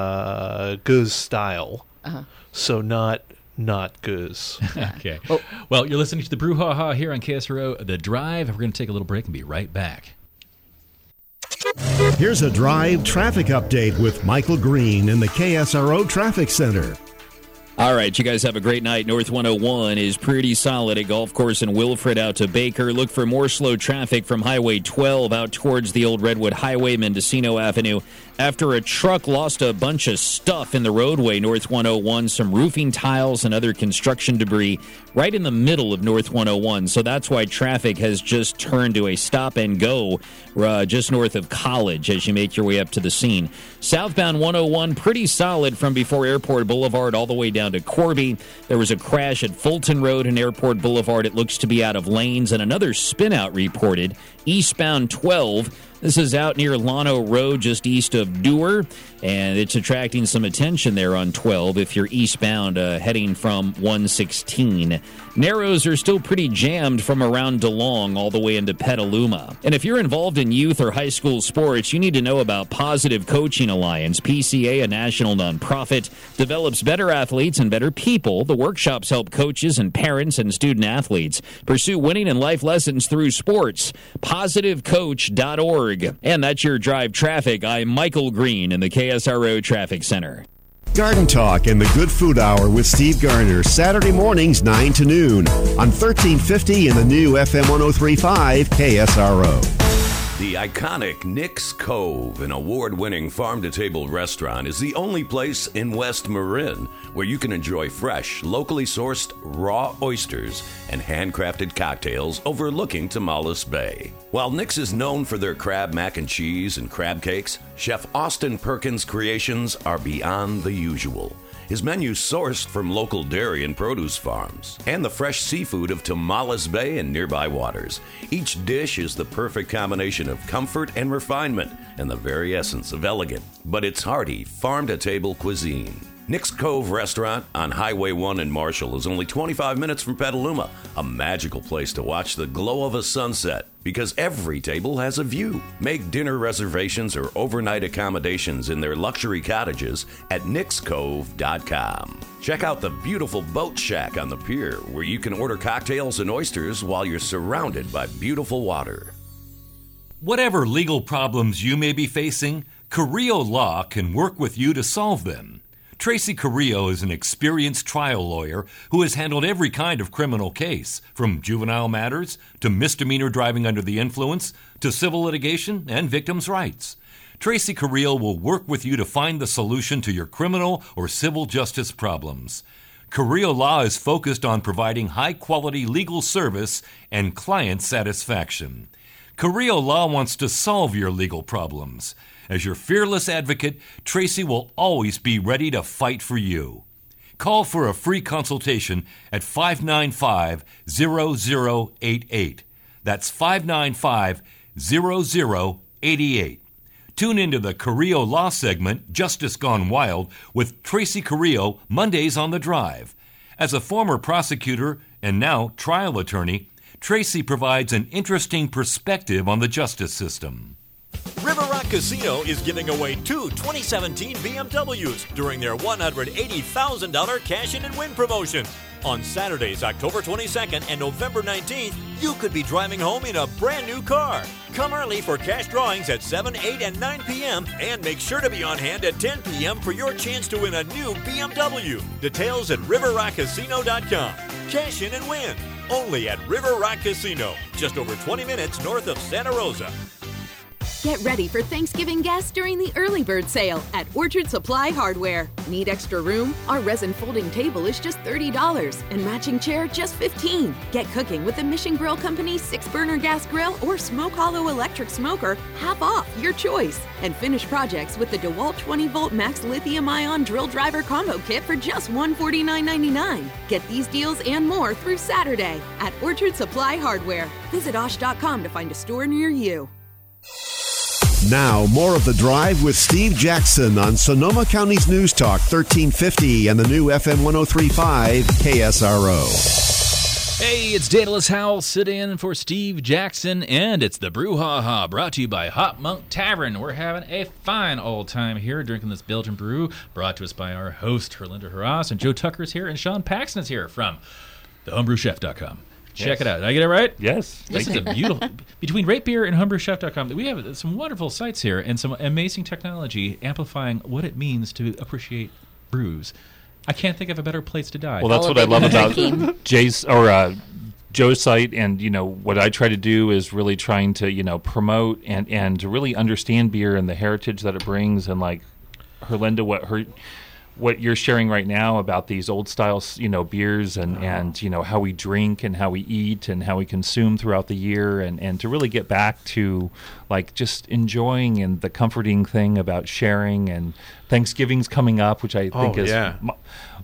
uh, goes style. Uh-huh. So not not goose. Okay. Well, you're listening to the Brouhaha here on K S R O, The Drive. We're going to take a little break and be right back. Here's a drive traffic update with Michael Green in the K S R O Traffic Center. All right, you guys have a great night. North one oh one is pretty solid at Golf Course and Wilfred out to Baker. Look for more slow traffic from Highway twelve out towards the old Redwood Highway, Mendocino Avenue. After a truck lost a bunch of stuff in the roadway, North one oh one, some roofing tiles and other construction debris right in the middle of North one oh one. So that's why traffic has just turned to a stop and go uh, just north of College as you make your way up to the scene. Southbound one oh one, pretty solid from before Airport Boulevard all the way down to Corby. There was a crash at Fulton Road and Airport Boulevard. It looks to be out of lanes, and another spin-out reported eastbound twelve This is out near Llano Road, just east of Dewar, and it's attracting some attention there on twelve if you're eastbound uh, heading from one sixteen. Narrows are still pretty jammed from around DeLong all the way into Petaluma. And if you're involved in youth or high school sports, you need to know about Positive Coaching Alliance. P C A, a national nonprofit, develops better athletes and better people. The workshops help coaches and parents and student athletes pursue winning and life lessons through sports. positive coach dot org. And that's your drive traffic. I'm Michael Green in the K S R O Traffic Center. Garden Talk and the Good Food Hour with Steve Garner, Saturday mornings nine to noon on thirteen fifty in the new F M one oh three point five K S R O. The iconic Nick's Cove, an award-winning farm-to-table restaurant, is the only place in West Marin where you can enjoy fresh, locally sourced raw oysters and handcrafted cocktails overlooking Tomales Bay. While Nick's is known for their crab mac and cheese and crab cakes, Chef Austin Perkins' creations are beyond the usual. His menu's sourced from local dairy and produce farms, and the fresh seafood of Tomales Bay and nearby waters. Each dish is the perfect combination of comfort and refinement, and the very essence of elegant, but it's hearty, farm-to-table cuisine. Nick's Cove Restaurant on Highway one in Marshall is only twenty-five minutes from Petaluma, a magical place to watch the glow of a sunset because every table has a view. Make dinner reservations or overnight accommodations in their luxury cottages at nix cove dot com. Check out the beautiful boat shack on the pier where you can order cocktails and oysters while you're surrounded by beautiful water. Whatever legal problems you may be facing, Carrillo Law can work with you to solve them. Tracy Carrillo is an experienced trial lawyer who has handled every kind of criminal case, from juvenile matters to misdemeanor driving under the influence to civil litigation and victims' rights. Tracy Carrillo will work with you to find the solution to your criminal or civil justice problems. Carrillo Law is focused on providing high-quality legal service and client satisfaction. Carrillo Law wants to solve your legal problems. As your fearless advocate, Tracy will always be ready to fight for you. Call for a free consultation at five nine five, zero zero eight eight. That's five nine five, zero zero eight eight. Tune into the Carrillo Law segment, Justice Gone Wild, with Tracy Carrillo, Mondays on the Drive. As a former prosecutor and now trial attorney, Tracy provides an interesting perspective on the justice system. River Rock Casino is giving away two twenty seventeen B M Ws during their one hundred eighty thousand dollars cash in and win promotion. On Saturdays, October twenty-second and November nineteenth, you could be driving home in a brand new car. Come early for cash drawings at seven, eight, and nine p.m. and make sure to be on hand at ten p.m. for your chance to win a new B M W. Details at river rock casino dot com. Cash in and win. Only at River Rock Casino, just over twenty minutes north of Santa Rosa. Get ready for Thanksgiving guests during the early bird sale at Orchard Supply Hardware. Need extra room? Our resin folding table is just thirty dollars and matching chair just fifteen dollars. Get cooking with the Mission Grill Company's six burner gas grill or Smoke Hollow electric smoker, half off, your choice. And finish projects with the DeWalt twenty volt Max Lithium Ion Drill Driver Combo Kit for just one hundred forty-nine ninety-nine. Get these deals and more through Saturday at Orchard Supply Hardware. Visit osh dot com to find a store near you. Now, more of The Drive with Steve Jackson on Sonoma County's News Talk thirteen fifty and the new F M one oh three point five K S R O. Hey, it's Daedalus Howell sitting in for Steve Jackson, and it's the Brouhaha, brought to you by Hot Monk Tavern. We're having a fine old time here drinking this Belgian brew, brought to us by our host, Herlinda Harras, and Joe Tucker's here, and Sean Paxton is here from the homebrew chef dot com. Check yes. it out. Did I get it right? Yes. This is a beautiful... Between Rate Beer and homebrew chef dot com, we have some wonderful sites here and some amazing technology amplifying what it means to appreciate brews. I can't think of a better place to die. Well, that's what I love about Jay's or uh, Joe's site, and you know what I try to do is really trying to you know promote and and to really understand beer and the heritage that it brings, and like Herlinda, what her. what you're sharing right now about these old style, you know, beers and, oh. and, you know, how we drink and how we eat and how we consume throughout the year, and, and to really get back to like just enjoying and the comforting thing about sharing. And Thanksgiving's coming up, which I think oh, is yeah. my,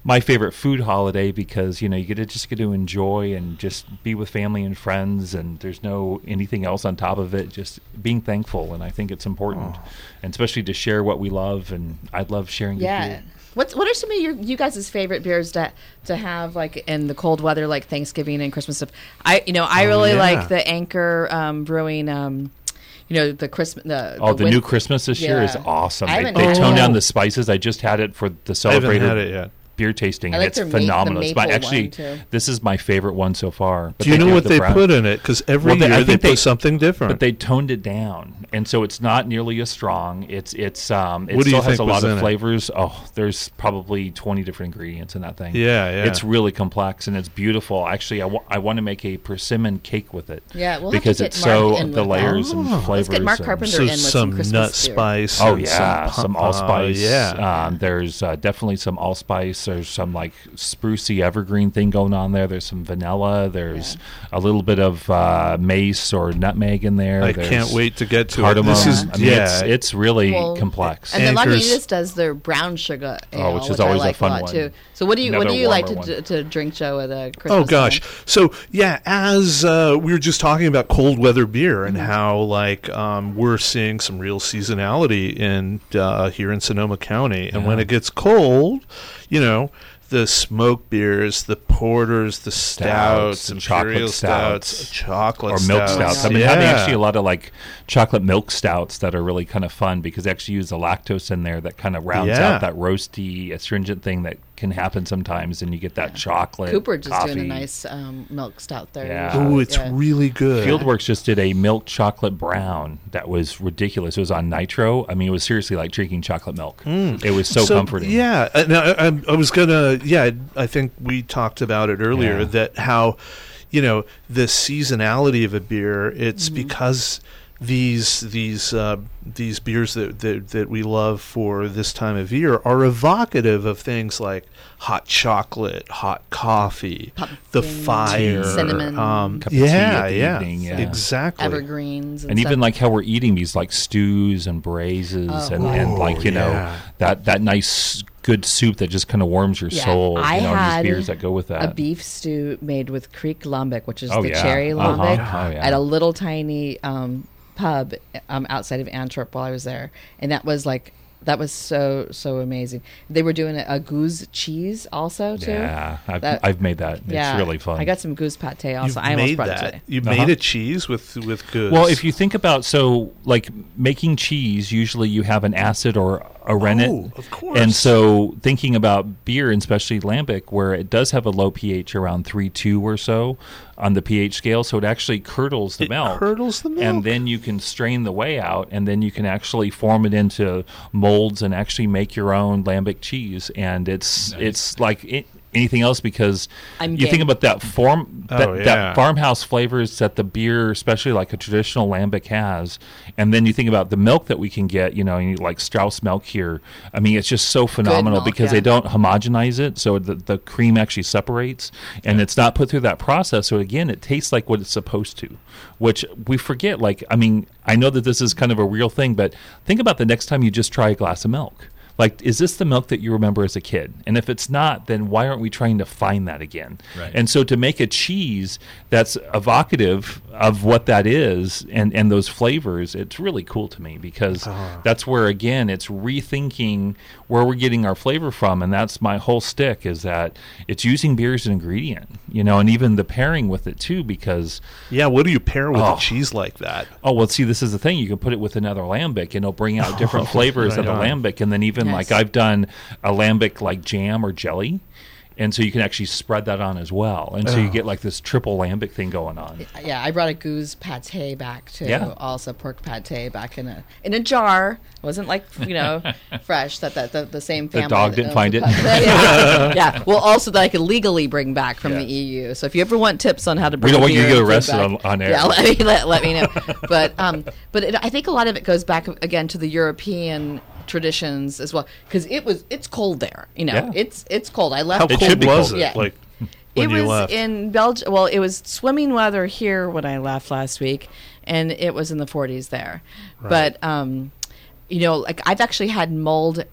my favorite food holiday because you know you get to just get to enjoy and just be with family and friends, and there's no anything else on top of it. Just being thankful, and I think it's important, oh. and especially to share what we love. And I love sharing. Yeah. Beer. What's what are some of your you guys' favorite beers to to have like in the cold weather, like Thanksgiving and Christmas stuff? I you know I oh, really yeah. like the Anchor um, Brewing. Um, You know, the Christmas. The, oh, the, the win- new Christmas this yeah. year is awesome. I They, haven't they had toned it. down the spices. I just had it for the I haven't Celebrator had it yet. beer tasting. I and like it's their ma- the phenomenal. It's my, maple actually, one, too. this is my favorite one so far. But Do you know do what have the they brown- put in it? Because every Well, they- year I they, think put they- something different. But they toned it down, and so it's not nearly as strong. It's it's um it What do still you has think a was lot in of it? flavors. Oh, there's probably twenty different ingredients in that thing. Yeah, yeah. It's really complex and it's beautiful. Actually, I, wa- I want to make a persimmon cake with it. Yeah, we'll have to because get it's Mark so in the with layers that. and Oh. flavors. Let's get Mark and- Carpenter So in with some some Christmas nut beer. spice. Oh and yeah, some, some, pu- allspice. Uh, yeah, um, there's uh, definitely some allspice. There's some like sprucey evergreen thing going on there. There's some vanilla. There's yeah. a little bit of uh, mace or nutmeg in there. I There's can't wait to get to cardamom. it. This is I mean, yeah, it's, it's really Well, complex. And then Anchors- Lagunitas does their brown sugar ale, Oh, which is which always I a like fun lot one. too. So what do you what Another do you like to, warmer d- one. to drink, Joe, at a Christmas? Oh gosh. time? So yeah, as uh, we were just talking about cold weather beer and Mm-hmm. how like um, we're seeing some real seasonality in uh, here in Sonoma County, and when Yeah. it gets cold, you know. The smoke beers, the porters, the stouts, Stouts, imperial chocolate stouts, stouts, chocolate or milk stouts. stouts. I've been yeah. having actually a lot of like chocolate milk stouts that are really kind of fun because they actually use the lactose in there that kind of rounds Yeah. out that roasty, astringent thing that can happen sometimes, and you get that chocolate. Cooper just coffee. doing a nice um, milk stout there. Yeah. Oh, it's Yeah. really good. Fieldworks just did a milk chocolate brown that was ridiculous. It was on nitro. I mean, it was seriously like drinking chocolate milk. Mm. It was so, comforting. Yeah, and I, I, I was gonna. Yeah, I think we talked about it earlier Yeah. that how, you know, the seasonality of a beer. It's Mm-hmm. because these these uh, these beers that, that that we love for this time of year are evocative of things like hot chocolate, hot coffee, the fire, cinnamon. Um, Cup of tea yeah, at the yeah, evening, yeah. exactly. Evergreens and, And even stuff. like how we're eating these like stews and braises Oh. and, and like you know yeah. that that nice good soup that just kind of warms your Yeah, soul. I you know, and had these beers that go with a that. beef stew made with Kriek lambic, which is Oh, the yeah. cherry Uh-huh. lambic, Oh, yeah. at a little tiny um, pub um, outside of Antwerp while I was there, and that was like that was so so amazing. They were doing a, a goose cheese also too. Yeah, I've, That- I've made that. Yeah, It's really fun. I got some goose pate also. You've I almost made brought that. it today. You Uh-huh. made a cheese with with goose. Well, if you think about so like making cheese, usually you have an acid or a rennet. Oh, of course. And so thinking about beer, and especially lambic, where it does have a low pH around three two or so on the pH scale, so it actually curdles the It milk. curdles the milk. And then you can strain the whey out, and then you can actually form it into molds and actually make your own lambic cheese. And it's it's like it, anything else because I'm you game. think about that form that, Oh, yeah. that farmhouse flavors that the beer, especially like a traditional lambic, has, and then you think about the milk that we can get. You know, you like Strauss milk here. I mean, it's just so phenomenal milk, because yeah. they don't homogenize it, so the the cream actually separates, and it's not put through that process. So again, it tastes like what it's supposed to, which we forget. Like, I mean, I know that this is kind of a real thing, but think about the next time you just try a glass of milk. Like, is this the milk that you remember as a kid? And if it's not, then why aren't we trying to find that again? Right. And so to make a cheese that's evocative of what that is and, and those flavors, it's really cool to me because Uh-huh. that's where, again, it's rethinking where we're getting our flavor from. And that's my whole stick is that it's using beer as an ingredient, you know, and even the pairing with it too because... yeah, what do you pair with Oh. a cheese like that? Oh, well, see, this is the thing. You can put it with another lambic, and it'll bring out different Oh, flavors right of the on. lambic. And then even, Yes. like, I've done a lambic, like, jam or jelly. And so you can actually spread that on as well. And so you Oh. get, like, this triple lambic thing going on. Yeah, I brought a goose pate back too. Yeah. Also pork pate back in a in a jar. It wasn't like you know fresh. That that the, the same The family. dog that didn't owns find the it? pub. yeah. yeah. Well, also that I could legally bring back from Yeah. the E U. So if you ever want tips on how to bring, don't a want you to beer get and food arrested back- on- on air. Yeah, let me let, let me know. But um, but it, I think a lot of it goes back again to the European traditions as well because it was it's cold there. You know, Yeah. it's it's cold. I left. How It cold should be was cold. it? Yeah. Like when it you was left? in Belgium. Well, it was swimming weather here when I left last week, and it was in the forties there. But um, you know, like I've actually had mulled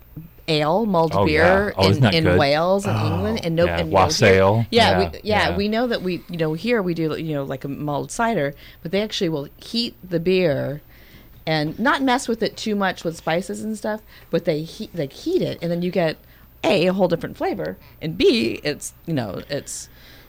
ale, mulled Oh, beer yeah. Oh, isn't in, that in good? Wales and Oh, England, and no, yeah, and, you know, wassail. here- Yeah, Yeah, we, yeah, yeah. we know that we, you know, here we do, you know, like a mulled cider, but they actually will heat the beer and not mess with it too much with spices and stuff, but they heat, like heat it, and then you get A, a whole different flavor, and B, it's, you know, it's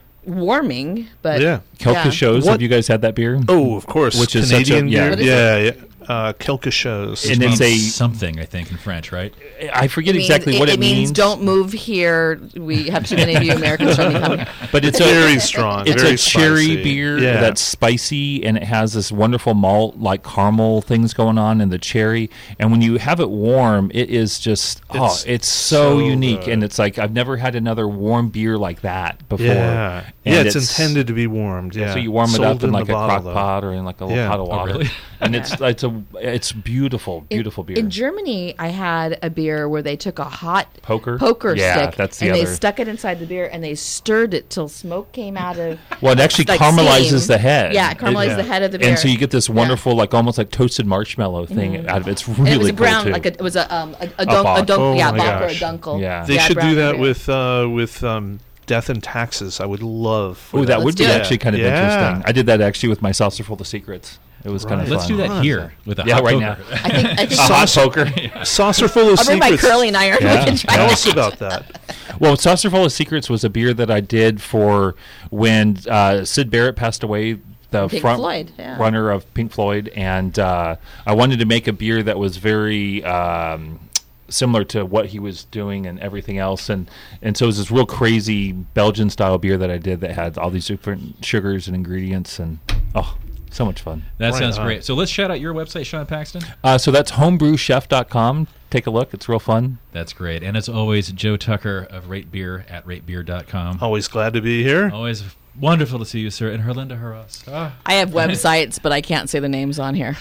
warming, but Yeah. Kelka shows. Have you guys had that beer? Oh, of course. Which is Canadian such a, yeah. beer. Yeah, yeah. Uh, Kelka shows. And it's a something, I think, in French, right? I forget It means- exactly what it, it means. Don't move here. We have too many of you Americans trying to come. But it's Very a, strong, It's very a cherry spicy. beer Yeah. that's spicy, and it has this wonderful malt, like caramel things going on in the cherry. And when you have it warm, it is just oh, It's it's so, so unique. good. And it's like I've never had another warm beer like that before. Yeah, And yeah. It's, intended to be warmed. Yeah, So you warm it Sold up in, like the a bottle, crock though. pot or in like a little Yeah. pot of Oh, water, really? and it's it's a it's beautiful, beautiful beer. In Germany, I had a beer where they took a hot Poker? poker Yeah, stick that's the and they other- stuck it inside the beer and they stirred it till smoke came out of. Well, it actually like caramelizes steam. the head. Yeah, it caramelizes It- the head of the beer. And so you get this wonderful, like almost like toasted marshmallow thing Mhm. out of it. It's And really it was a cool, brown, too. like a, it was a um a, a, A dunk, a bock. dunk, Oh yeah, my bock or a gosh. dunkel. Yeah. They Yeah, should brown do that beer. with uh, with um, Death and Taxes. I would love. for Oh, that would be Yeah. actually kind of Yeah. interesting. I did that actually with my Saucer Full of Secrets. It was kind of Let's fun. do that here with a yeah, hot right poker. now. I think I think a hot poker. Saucer Full of I'll bring my Secrets. curling iron. We Yeah. can try Tell it. us about that. Well, Saucer Full of Secrets was a beer that I did for when uh, Sid Barrett passed away, the Pink front Floyd, yeah. runner of Pink Floyd, and uh, I wanted to make a beer that was very um, similar to what he was doing and everything else, and and so it was this real crazy Belgian style beer that I did that had all these different sugars and ingredients, and oh, so much fun. That Right sounds on. great. So let's shout out your website, Sean Paxton. Uh, so that's homebrew chef dot com. Take a look; it's real fun. That's great. And as always, Joe Tucker of Rate Beer at rate beer dot com. Always glad to be here. Always wonderful to see you, sir. And Herlinda Harras. Ah. I have websites, but I can't say the names on here.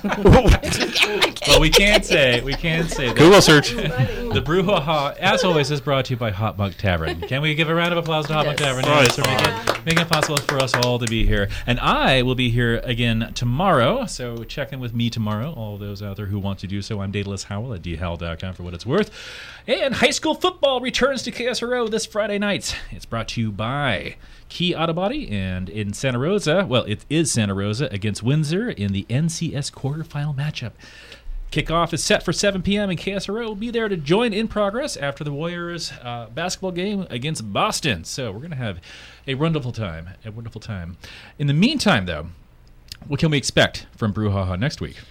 Well, we can't say. We can't say that. Google search. The Brouhaha, as always, is brought to you by Hot Mug Tavern. Can we give a round of applause to Hot Mug Yes. Tavern? Right Yes, for making, making it possible for us all to be here. And I will be here again tomorrow, so check in with me tomorrow, all those out there who want to do so. I'm Daedalus Howell at d howell dot com for what it's worth. And high school football returns to K S R O this Friday night. It's brought to you by Key Auto Body, and in Santa Rosa, well, it is Santa Rosa against Windsor in the N C S quarterfinal matchup. Kickoff is set for seven p.m. and K S R O will be there to join in progress after the Warriors uh, basketball game against Boston. So we're going to have a wonderful time, a wonderful time. In the meantime, though, what can we expect from Brouhaha next week?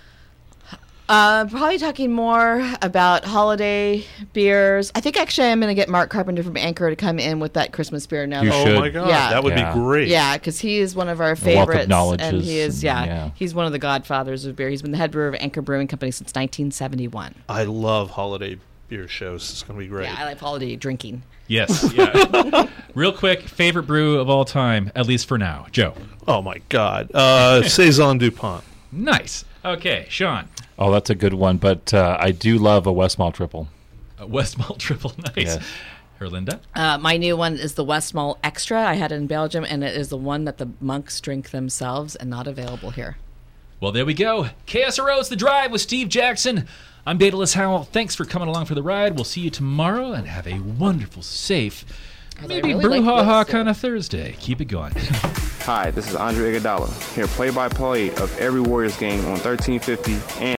Uh, probably talking more about holiday beers. I think actually I'm going to get Mark Carpenter from Anchor to come in with that Christmas beer now. You Oh should. my God, Yeah. that would Yeah. be great. Yeah, because he is one of our wealth of favorites, knowledge and is- he is yeah, yeah. he's one of the godfathers of beer. He's been the head brewer of Anchor Brewing Company since nineteen seventy-one. I love holiday beer shows. It's going to be great. Yeah, I like holiday drinking. Yes, yeah. Real quick, favorite brew of all time, at least for now. Joe. Oh my God, uh, Saison Dupont. Nice. Okay, Sean. Oh, that's a good one. But uh, I do love a West Mall Triple. Uh, West Mall Triple, nice. Yes. Herlinda. Uh, my new one is the West Mall Extra. I had it in Belgium, and it is the one that the monks drink themselves and not available here. Well, there we go. K S R O's The Drive with Steve Jackson. I'm Daedalus Howell. Thanks for coming along for the ride. We'll see you tomorrow, and have a wonderful, safe, maybe really like brouhaha this. kind of Thursday. Keep it going. Hi, this is Andre Iguodala, here play-by-play of every Warriors game on thirteen fifty and